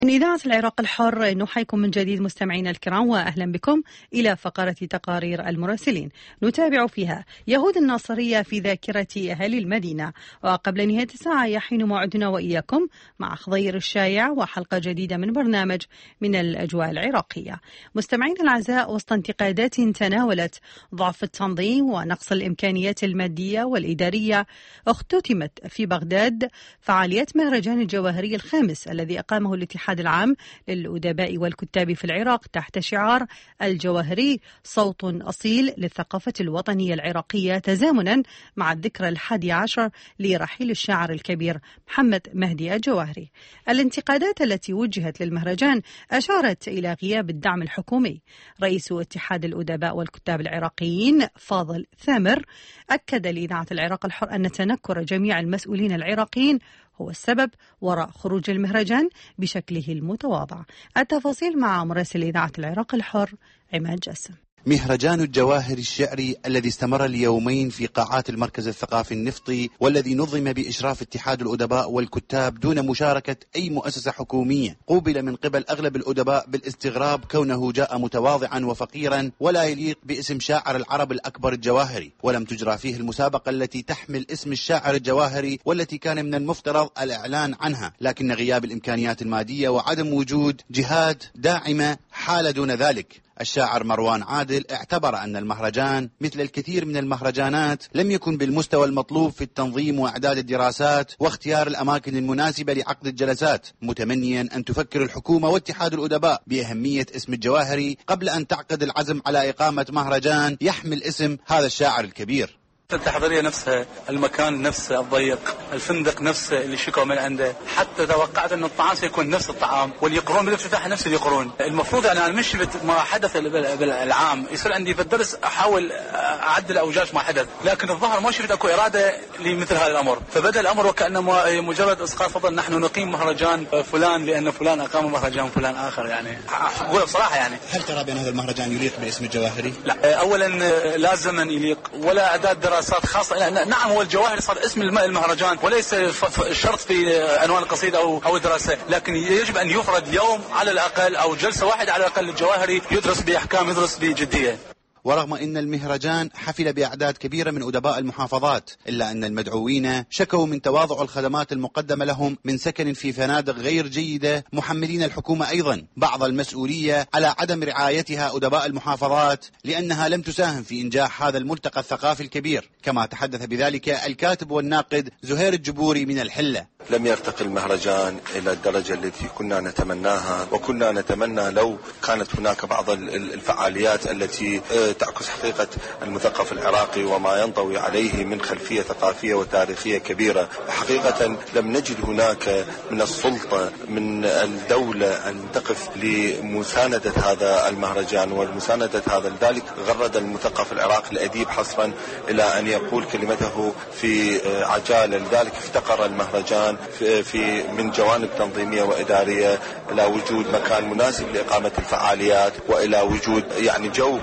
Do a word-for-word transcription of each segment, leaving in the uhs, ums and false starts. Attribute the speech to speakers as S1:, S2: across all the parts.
S1: من إذاعة العراق الحر نحييكم من جديد مستمعينا الكرام، وأهلا بكم إلى فقرة تقارير المراسلين نتابع فيها يهود الناصرية في ذاكرة أهالي المدينة. وقبل نهاية الساعة يحين موعدنا وإياكم مع خضير الشايع وحلقة جديدة من برنامج من الأجواء العراقية. مستمعينا الأعزاء، وسط انتقادات تناولت ضعف التنظيم ونقص الإمكانيات المادية والإدارية، اختتمت في بغداد فعاليات مهرجان الجواهري الخامس الذي أقامه الاتحاد العام للأدباء والكتاب في العراق تحت شعار الجواهري صوت أصيل للثقافة الوطنية العراقية، تزامنا مع الذكرى الحادي عشر لرحيل الشاعر الكبير محمد مهدي الجواهري. الانتقادات التي وجهت للمهرجان أشارت إلى غياب الدعم الحكومي. رئيس اتحاد الأدباء والكتاب العراقيين فاضل ثامر أكد لإذاعة العراق الحر أن تنكر جميع المسؤولين العراقيين هو السبب وراء خروج المهرجان بشكله المتواضع. التفاصيل مع مراسل إذاعة العراق الحر عماد جاسم.
S2: مهرجان الجواهر الشعري الذي استمر ليومين في قاعات المركز الثقافي النفطي، والذي نظم بإشراف اتحاد الأدباء والكتاب دون مشاركة أي مؤسسة حكومية، قوبل من قبل أغلب الأدباء بالاستغراب كونه جاء متواضعا وفقيرا ولا يليق باسم شاعر العرب الأكبر الجواهري، ولم تجرى فيه المسابقة التي تحمل اسم الشاعر الجواهري والتي كان من المفترض الإعلان عنها، لكن غياب الإمكانيات المادية وعدم وجود جهات داعمة حال دون ذلك. الشاعر مروان عادل اعتبر أن المهرجان مثل الكثير من المهرجانات لم يكن بالمستوى المطلوب في التنظيم وإعداد الدراسات واختيار الأماكن المناسبة لعقد الجلسات، متمنيا أن تفكر الحكومة واتحاد الأدباء بأهمية اسم الجواهري قبل أن تعقد العزم على إقامة مهرجان يحمل اسم هذا الشاعر الكبير.
S3: التحضيرية نفسها، المكان نفسه الضيق، الفندق نفسه اللي شكوا من عنده، حتى توقعت أن الطعام سيكون نفس الطعام، واليقرون بالافتتاح نفس اليقرون. المفروض أنا يعني مش ما حدث بالعام يصير عندي في الدرس أحاول أعدل أو جاش ما حدث، لكن الظاهر ما شفت أكو إرادة لمثل هذا الأمر، فبدأ الأمر وكأنه مجرد إسقاط فضل نحن نقيم مهرجان فلان لأن فلان أقام مهرجان فلان آخر. يعني أقول بصراحة يعني
S2: هل ترى بأن هذا المهرجان يليق باسم الجواهري؟
S3: لا، أولا لا زمن يليق ولا أعداد دراسات خاصة. نعم هو الجواهري صار اسم المهرجان وليس شرط في عنوان القصيدة أو أو الدراسة، لكن يجب أن يفرد يوم على الأقل أو جلسة واحدة على الأقل للجواهري يدرس بأحكام، يدرس بجدية.
S2: ورغم أن المهرجان حفل بأعداد كبيرة من أدباء المحافظات، إلا أن المدعوين شكوا من تواضع الخدمات المقدمة لهم من سكن في فنادق غير جيدة، محملين الحكومة أيضا بعض المسؤولية على عدم رعايتها أدباء المحافظات لأنها لم تساهم في إنجاح هذا الملتقى الثقافي الكبير، كما تحدث بذلك الكاتب والناقد زهير الجبوري من الحلة.
S4: لم يرتقي المهرجان إلى الدرجة التي كنا نتمناها، وكنا نتمنى لو كانت هناك بعض الفعاليات التي تعكس حقيقة المثقف العراقي وما ينطوي عليه من خلفية ثقافية وتاريخية كبيرة. حقيقة لم نجد هناك من السلطة من الدولة أن تقف لمساندة هذا المهرجان والمساندة هذا، لذلك غرد المثقف العراقي الأديب حصرا إلى أن يقول كلمته في عجالة. لذلك افتقر المهرجان في, في من جوانب تنظيمية وإدارية إلى وجود مكان مناسب لإقامة الفعاليات وإلى وجود يعني جو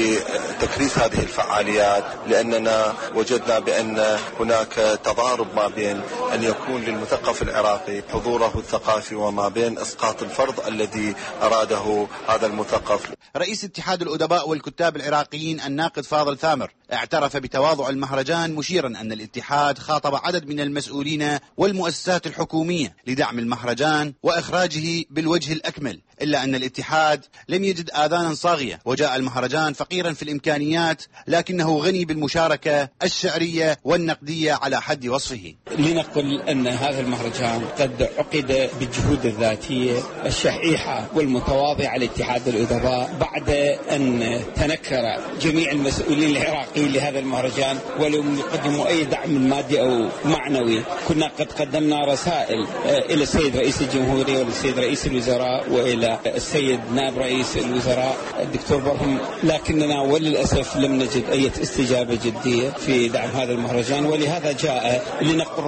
S4: لتكريس هذه الفعاليات، لأننا وجدنا بأن هناك تضارب ما بين أن يكون للمثقف العراقي حضوره الثقافي وما بين إسقاط الفرض الذي أراده هذا المثقف.
S2: رئيس اتحاد الأدباء والكتاب العراقيين الناقد فاضل ثامر اعترف بتواضع المهرجان، مشيرا أن الاتحاد خاطب عدد من المسؤولين والمؤسسات الحكومية لدعم المهرجان وإخراجه بالوجه الأكمل، إلا أن الاتحاد لم يجد آذانا صاغية، وجاء المهرجان فقيرا في الإمكانيات لكنه غني بالمشاركة الشعرية والنقدية على حد وصفه.
S5: لنقل أن هذا المهرجان قد عقد بالجهود الذاتية الشحيحة والمتواضعة لاتحاد الأدباء بعد أن تنكر جميع المسؤولين العراقيين لهذا المهرجان ولم يقدموا أي دعم مادي أو معنوي. كنا قد قدمنا رسائل إلى السيد رئيس الجمهورية والسيد رئيس الوزراء وإلى السيد نائب رئيس الوزراء الدكتور برهم، لكننا وللأسف لم نجد أي استجابة جدية في دعم هذا المهرجان، ولهذا جاء لنقل ربما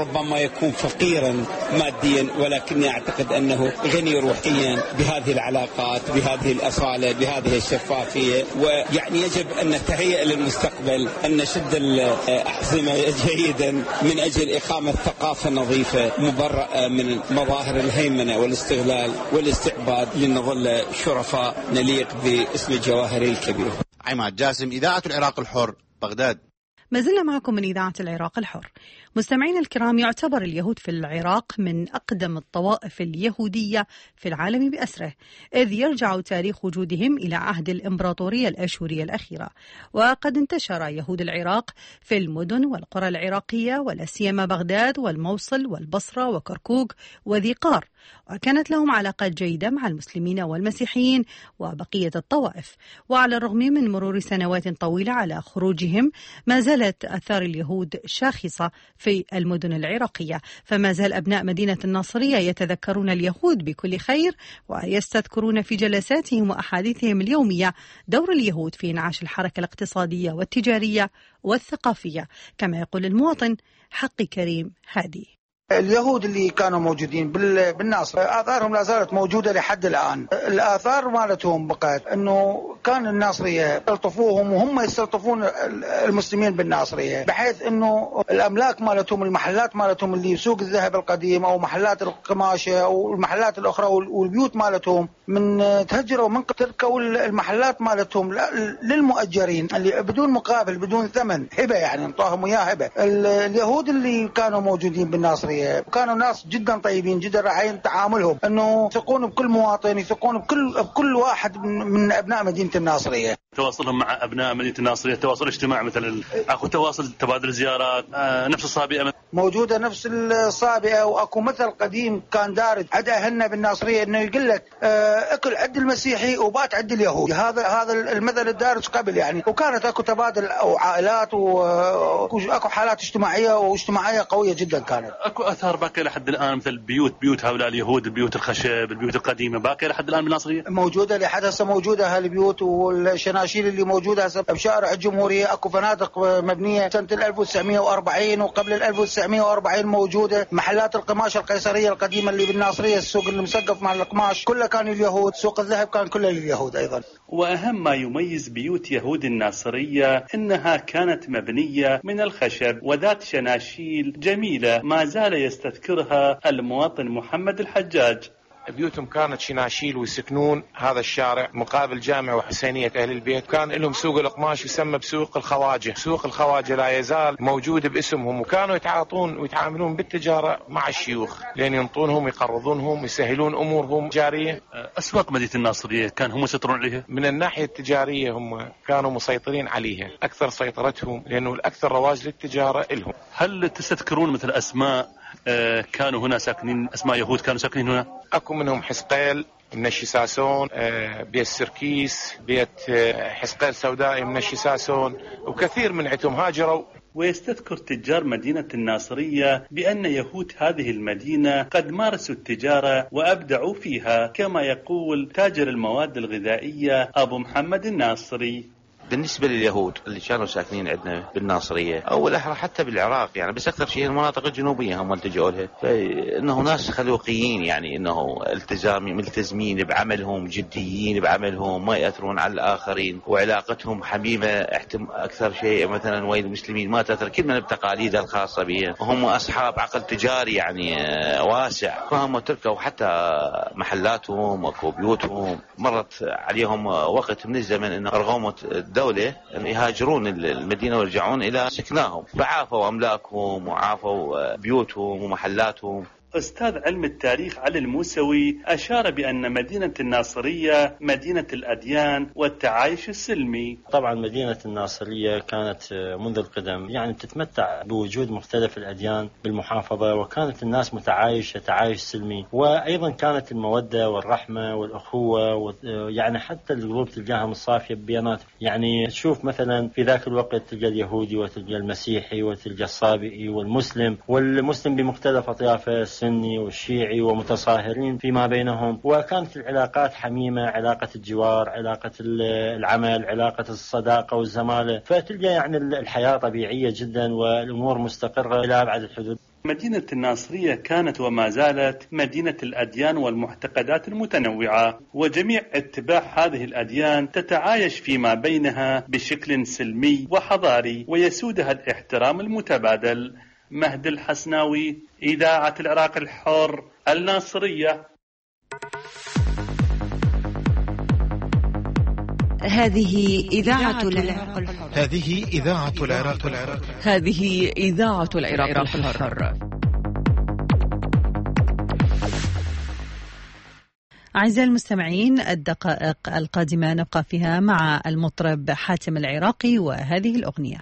S5: يكون فقيرا ماديا، ولكني أعتقد أنه غني روحيا بهذه العلاقات، بهذه الأصالة، بهذه الشفافية. ويعني يجب أن نتهيأ للمستقبل، أن نشد الأحزمة جيدا من أجل إقامة ثقافة نظيفة مبرأة من مظاهر الهيمنة والاستغلال والاستعباد، لنظل شرفاء نليق باسم الجواهري الكبير.
S2: عماد جاسم، إذاعة العراق الحر، بغداد.
S1: ما زلنا معكم من إذاعة العراق الحر. مستمعين الكرام، يعتبر اليهود في العراق من أقدم الطوائف اليهودية في العالم بأسره، إذ يرجع تاريخ وجودهم إلى عهد الإمبراطورية الأشورية الأخيرة. وقد انتشر يهود العراق في المدن والقرى العراقية، ولا سيما بغداد والموصل والبصرة وكركوك وذي قار، وكانت لهم علاقات جيدة مع المسلمين والمسيحيين وبقية الطوائف. وعلى الرغم من مرور سنوات طويلة على خروجهم، ما زالت آثار اليهود شاخصة في المدن العراقية، فما زال أبناء مدينة الناصرية يتذكرون اليهود بكل خير، ويستذكرون في جلساتهم وأحاديثهم اليومية دور اليهود في إنعاش الحركة الاقتصادية والتجارية والثقافية. كما يقول المواطن حقي كريم هادي:
S6: اليهود اللي كانوا موجودين بالناصر آثارهم لا زالت موجودة لحد الآن. الآثار مالتهم بقت أنه كان الناصرية يستلطفوهم وهم يستلطفون المسلمين بالناصرية، بحيث أنه الأملاك مالتهم، المحلات مالتهم اللي سوق الذهب القديم أو محلات القماشة أو المحلات الأخرى والبيوت مالتهم، من تهجروا من تركوا المحلات مالتهم للمؤجرين اللي بدون مقابل بدون ثمن، هبة يعني انطاهم إياه هبة. اليهود اللي كانوا موجودين بالناصرية كانوا ناس جدا طيبين، جدا راعين تعاملهم، انه يثقون بكل مواطن، يثقون بكل بكل واحد من ابناء مدينه الناصريه.
S7: تواصلهم مع ابناء مدينه الناصريه تواصل اجتماعي، مثلا اكو تواصل تبادل زيارات، آه نفس الصابئه
S6: موجوده، نفس الصابئه. واكو مثل قديم كان دارج عند اهلنا بالناصريه انه يقول لك آه اكل عند المسيحي وبات عند اليهود. هذا هذا المثل الدارج قبل يعني، وكانت اكو تبادل او عائلات واكو حالات اجتماعيه واجتماعيه قويه جدا كانت.
S7: اكو اثار باقيه لحد الان، مثل بيوت بيوت هؤلاء اليهود، البيوت الخشب، البيوت القديمه باقيه لحد الان بالناصريه؟
S6: موجوده لحد هسه، موجوده هالبيوت والشناشير اللي موجوده هسه بشارع الجمهوريه. اكو فنادق مبنيه سنه ألف وتسعمئة وأربعين وقبل ألف وتسعمئة وأربعين موجوده. محلات القماش القيصريه القديمه اللي بالناصريه، السوق المسقف مع القماش كله كان اليهود. سوق الذهب كان كله لليهود ايضا.
S7: واهم ما يميز بيوت يهود الناصريه انها كانت مبنيه من الخشب وذات شناشيل جميله ما زال يستذكرها المواطن محمد الحجاج.
S8: بيوتهم كانت شناشيل ويسكنون هذا الشارع مقابل جامع وحسينية أهل البيت. كان لهم سوق القماش يسمى بسوق الخواجة. سوق الخواجة لا يزال موجود باسمهم، وكانوا يتعاطون ويتعاملون بالتجارة مع الشيوخ لين ينطونهم يقرضونهم ويسهلون أمورهم جارية.
S7: أسواق مدينة الناصرية كان هم يسيطرون عليها؟
S8: من الناحية التجارية هم كانوا مسيطرين عليها أكثر سيطرتهم، لأنه الأكثر رواج للتجارة لهم.
S7: هل تستذكرون مثل أسماء كانوا هنا ساكنين، أسماء يهود كانوا ساكنين هنا؟
S8: أكو منهم حسقيل من الشساسون، بيت سركيس، بيت حسقيل سودائي من الشساسون، وكثير من عتهم هاجروا.
S7: ويستذكر تجار مدينة الناصرية بأن يهود هذه المدينة قد مارسوا التجارة وأبدعوا فيها، كما يقول تاجر المواد الغذائية أبو محمد الناصري.
S9: بالنسبة لليهود اللي كانوا ساكنين عندنا بالناصرية أو الأحرى حتى بالعراق يعني، بس أكثر شيء المناطق الجنوبية هم التجؤوا لها، فإنه ناس خلوقيين يعني، إنه التزامي ملتزمين بعملهم، جديين بعملهم، ما يأثرون على الآخرين، وعلاقتهم حميمة أكثر شيء مثلا وين المسلمين ما تأثر كل من بتقاليدها الخاصة بهم، وهم أصحاب عقل تجاري يعني واسع، فهم تركوا حتى محلاتهم أو بيوتهم. مرت عليهم وقت من الزمن إنه رغموا الدولة أن يهاجرون المدينة ويرجعون إلى سكناهم، فعافوا أملاكهم وعافوا بيوتهم ومحلاتهم.
S7: أستاذ علم التاريخ علي الموسوي أشار بأن مدينة الناصرية مدينة الأديان والتعايش السلمي.
S10: طبعا مدينة الناصرية كانت منذ القدم يعني تتمتع بوجود مختلف الأديان بالمحافظة، وكانت الناس متعايشة تعايش سلمي، وأيضا كانت المودة والرحمة والأخوة، يعني حتى القلوب تلقاها مصافية بيناتهم. يعني تشوف مثلا في ذاك الوقت تلقى اليهودي وتلقى المسيحي وتلقى الصابئي والمسلم، والمسلم بمختلف أطيافه، السني والشيعي، ومتصاهرين فيما بينهم، وكانت العلاقات حميمة، علاقة الجوار، علاقة العمل، علاقة الصداقة والزمالة، فتلقى يعني الحياة طبيعية جدا والأمور مستقرة إلى أبعد الحدود.
S7: مدينة الناصرية كانت وما زالت مدينة الأديان والمعتقدات المتنوعة، وجميع اتباع هذه الأديان تتعايش فيما بينها بشكل سلمي وحضاري ويسودها الاحترام المتبادل. مهدي الحسناوي، إذاعة العراق الحر، الناصرية.
S11: هذه إذاعة العراق الحر.
S12: هذه إذاعة العراق الحر.
S11: هذه إذاعة العراق الحر.
S1: أعزائي المستمعين، الدقائق القادمة نبقى فيها مع المطرب حاتم العراقي وهذه الأغنية.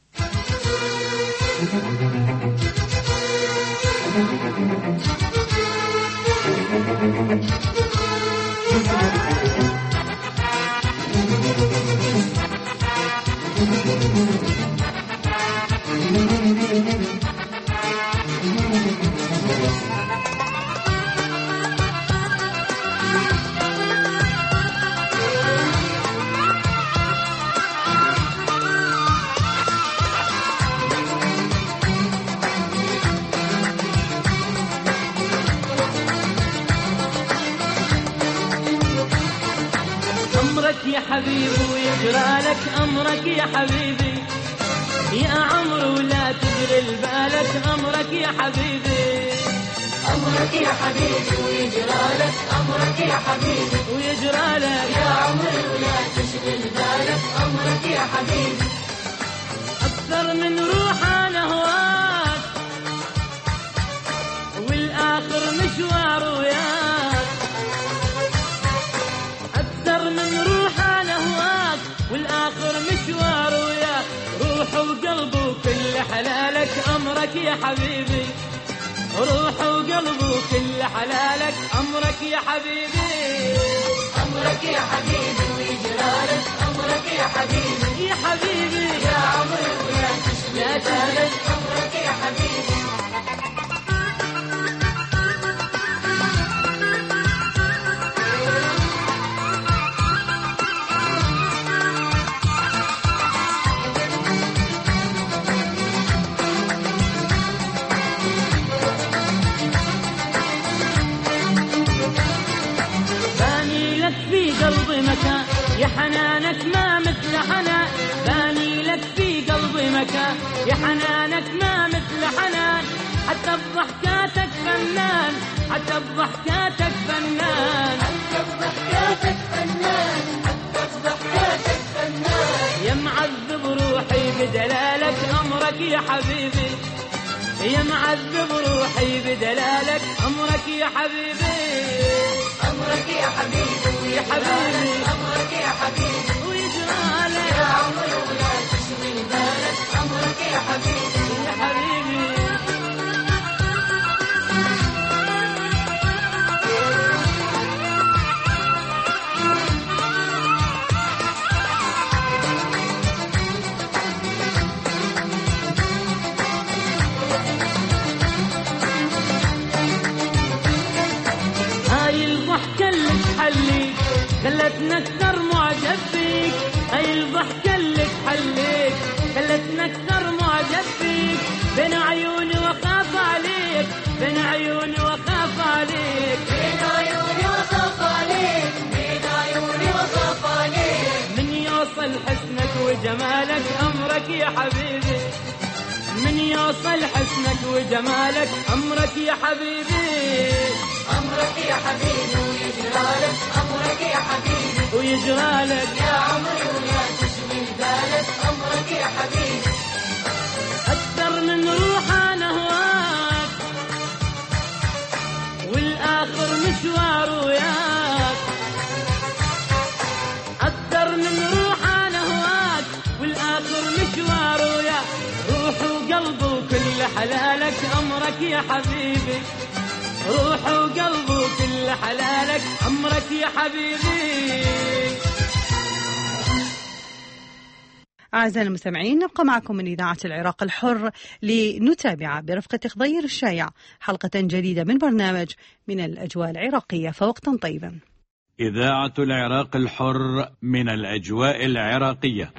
S13: يا حبيبي ويجرى لك أمرك يا حبيبي، يا عمر ولا تشغل بالك أمرك يا حبيبي.
S14: أمرك يا حبيبي ويجرى لك أمرك يا حبيبي،
S13: ويجرى لك
S14: يا عمر ولا تشغل بالك أمرك يا حبيبي.
S13: أكثر من روح أنا هواك والآخر مشوار وياك، أكثر من روح أنا هواك والآخر مشوار وياك، روح وقلب وكل حلالك أمرك يا حبيبي، روح وقلب وكل حلالك أمرك يا حبيبي.
S14: أمرك يا حبيبي ويجرالك أمرك يا حبيبي،
S13: يا حبيبي
S14: يا عمر ولا تشغل بالك أمرك يا حبيبي.
S13: قلبي مكان يا حنانك ما مثل حنان، باني لك في قلبي مكان يا حنانك ما مثل حنان، حتى بضحكاتك فنان، حتى بضحكاتك فنان،
S14: حتى بضحكاتك فنان، حتى بضحكاتك فنان.
S13: يا معذب روحي بدلالك أمرك يا حبيبي، يا معذب روحي بدلالك أمرك يا حبيبي.
S14: أمرك يا حبيبي
S13: يا حبيبي
S14: أمرك يا حبيبي
S13: ويجرالك
S14: يا عمر ولا تشغل بالك أمرك يا حبيبي
S13: يا حبيبي. حليك خلتنا اكثر معجب فيك، هاي الضحكة اللي تحليك خلتنا اكثر معجب فيك، بين عيوني وخاف عليك، بين عيوني وخاف عليك،
S14: بين عيوني وخاف عليك، بين عيوني وخاف عليك.
S13: من يوصل حسنك وجمالك أمرك يا حبيبي، من يوصل حسنك وجمالك أمرك يا حبيبي.
S14: أمرك يا حبيبي ويجرالك أمرك يا حبيبي،
S13: ويجرالك
S14: يا عمري ولا تشغل بالك أمرك يا حبيبي.
S13: أكثر من روح أنا هواك والآخر مشوار وياك، أكثر من روح أنا هواك والآخر مشوار وياك، روح وقلب وكل حلالك أمرك يا حبيبي، روح وقلب وكل حلالك أمرك يا حبيبي.
S1: أعزائي المستمعين، نبقى معكم من إذاعة العراق الحر لنتابع برفقة خضير الشايع حلقة جديدة من برنامج من الأجواء العراقية، فوقتا طيبا.
S15: إذاعة العراق الحر من الأجواء العراقية.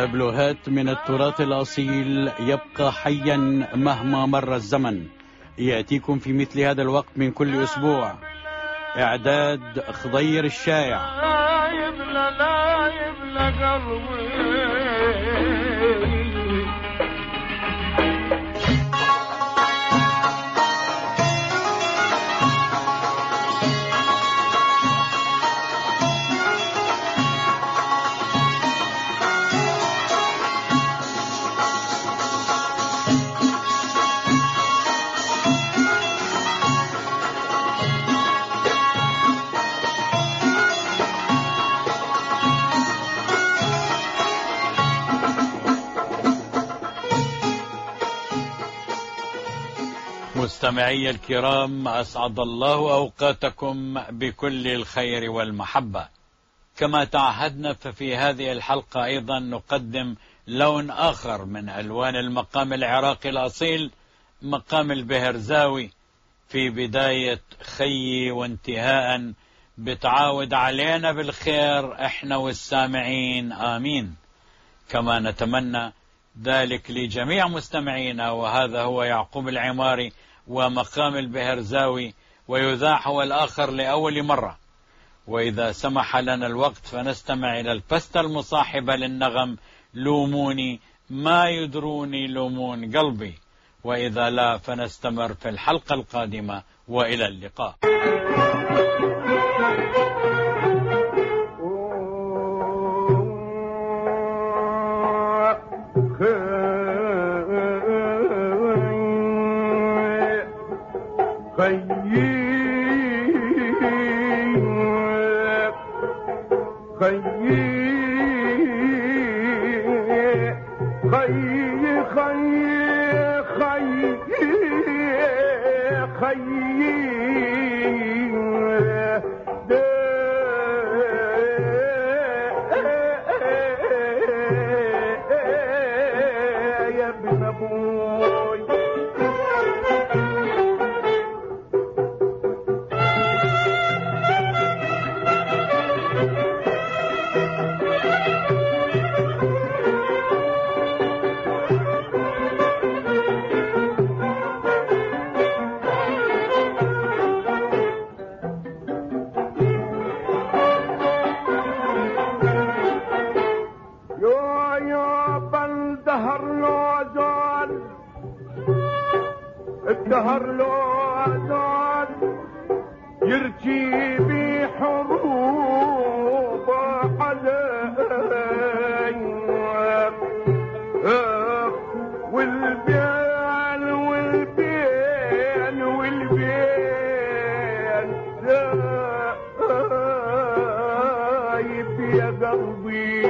S15: تابلوهات من التراث الأصيل يبقى حيا مهما مر الزمن. يأتيكم في مثل هذا الوقت من كل أسبوع. إعداد خضير الشايع.
S14: لا يبلى لا يبلى قلبي.
S15: مستمعي الكرام، أسعد الله أوقاتكم بكل الخير والمحبة. كما تعهدنا ففي هذه الحلقة أيضا نقدم لون آخر من ألوان المقام العراقي الأصيل، مقام البهرزاوي، في بداية خي وانتهاء بتعاود علينا بالخير احنا والسامعين، آمين. كما نتمنى ذلك لجميع مستمعينا. وهذا هو يعقوب العماري ومقام البهرزاوي، ويذاع هو الآخر لأول مرة. وإذا سمح لنا الوقت فنستمع إلى البستة المصاحبة للنغم لوموني ما يدروني لومون قلبي، وإذا لا فنستمر في الحلقة القادمة، وإلى اللقاء.
S14: الدهر لو أزال يرجي بحروب علي، والبين والبين والبين زايب يا قلبي.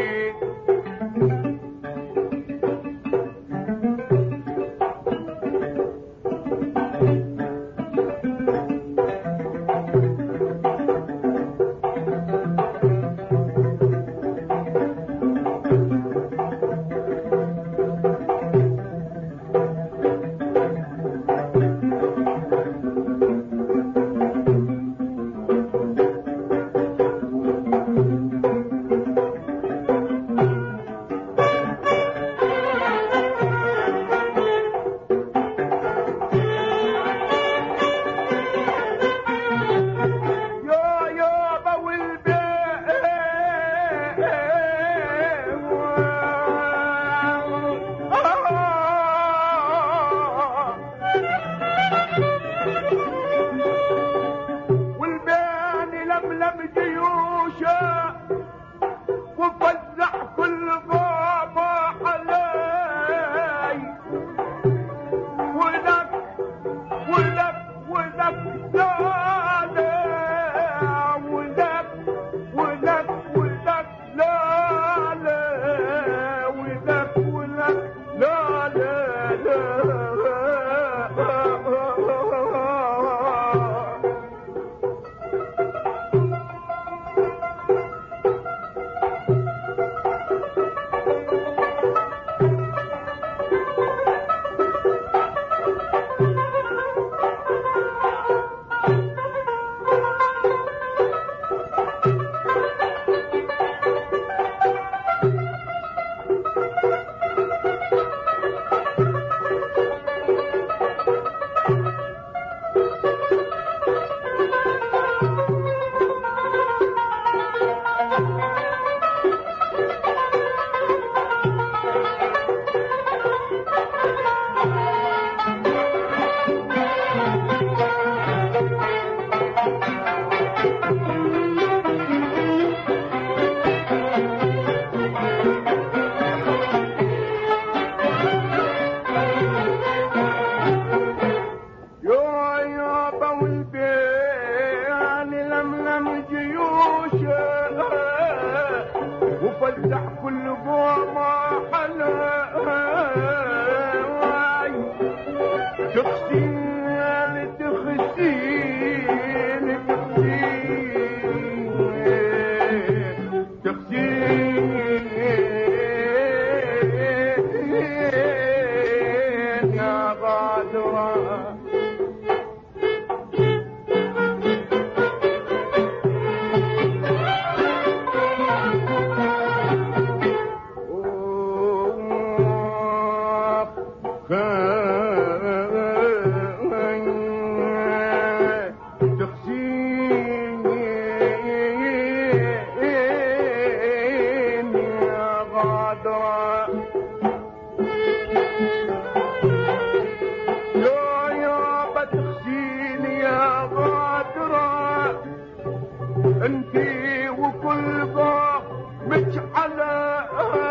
S14: انتي وكل ضامج على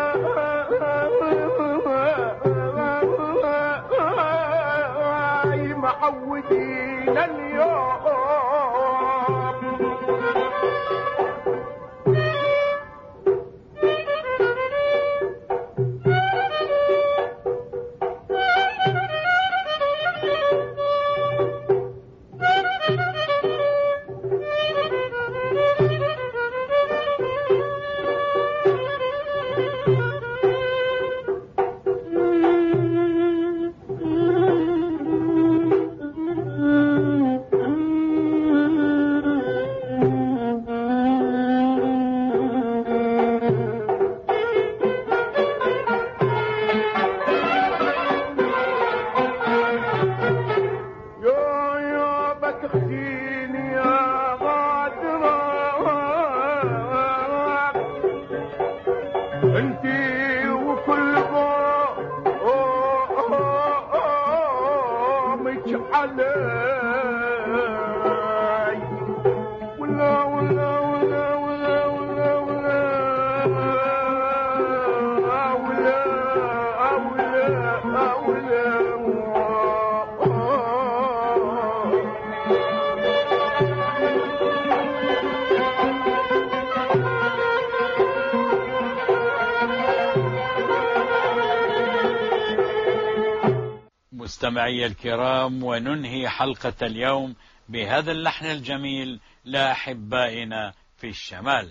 S14: معودين اليوم.
S15: مستمعي الكرام، وننهي حلقة اليوم بهذا اللحن الجميل لأحبائنا في الشمال.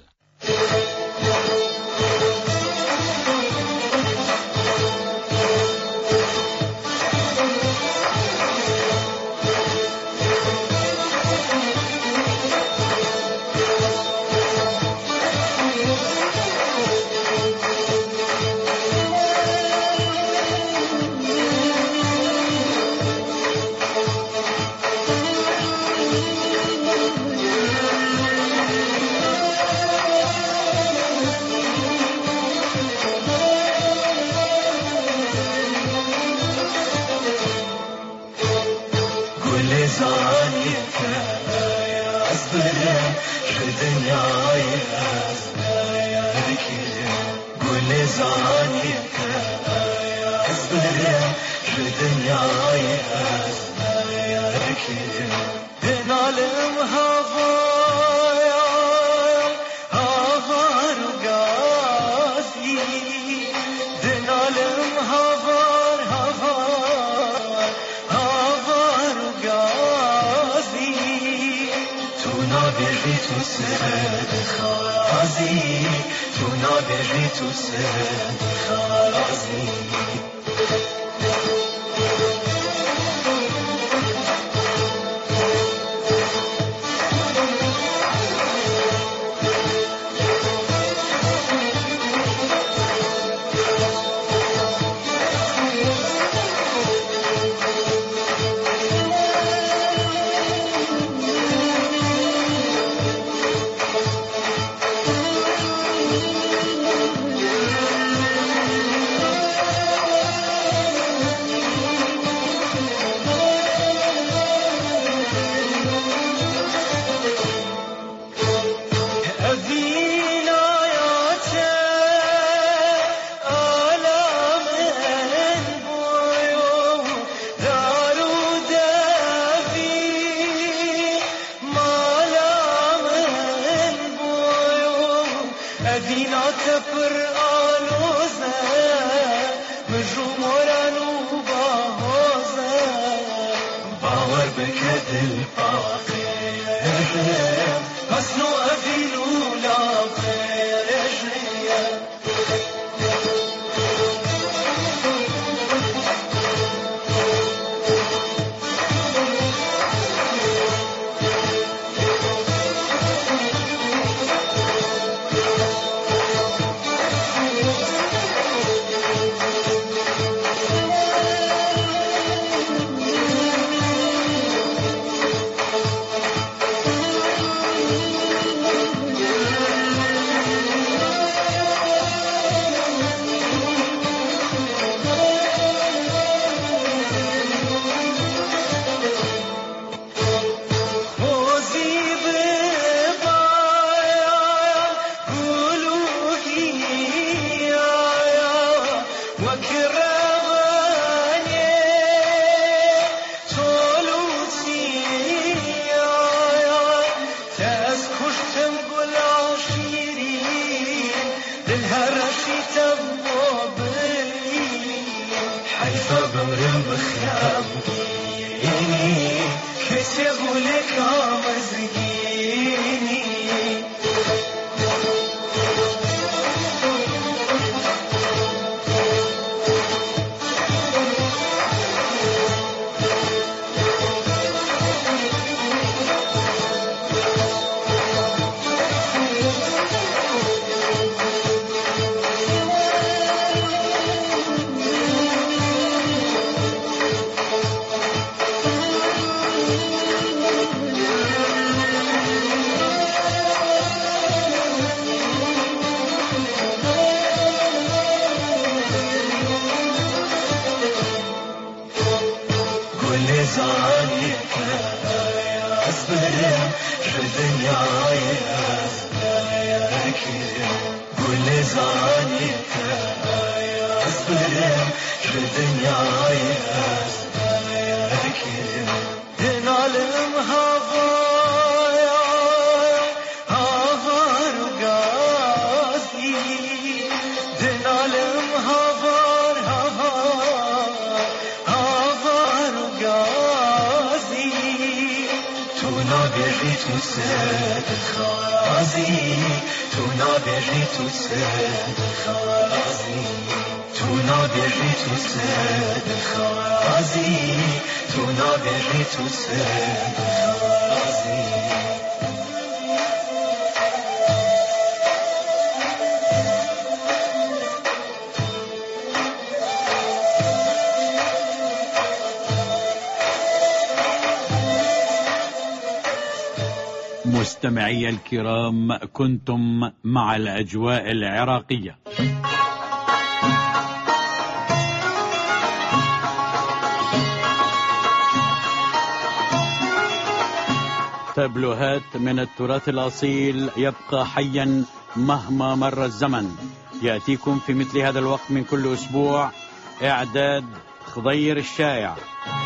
S14: بالهرسي تضوبي حيث ضمر مخابيني كسب لك مزقيني
S15: مستمعي الكرام، كنتم مع الأجواء العراقية. تابلوهات من التراث الأصيل يبقى حيا مهما مر الزمن. يأتيكم في مثل هذا الوقت من كل أسبوع. إعداد خضير الشايع.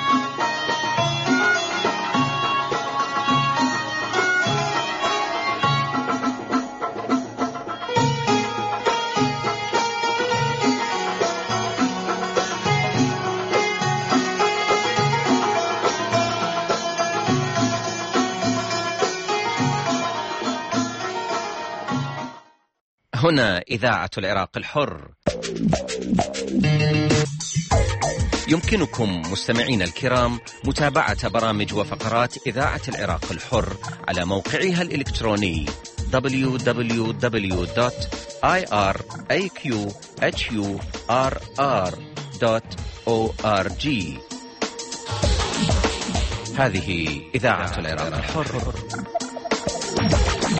S16: هنا إذاعة العراق الحر. يمكنكم مستمعين الكرام متابعة برامج وفقرات إذاعة العراق الحر على موقعها الإلكتروني دبليو دبليو دبليو دوت آي آر إيه كيو إتش يو آر آر دوت أو آر جي. هذه إذاعة العراق الحر.